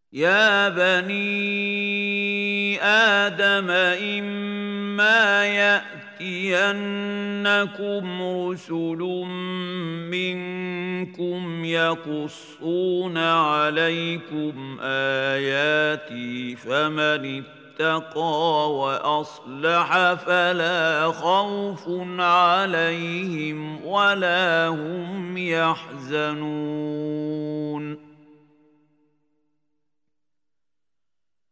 يا بني آدم إما يأتينكم رسل منكم يقصون عليكم آياتي فمن اتقى وأصلح فلا خوف عليهم ولا هم يحزنون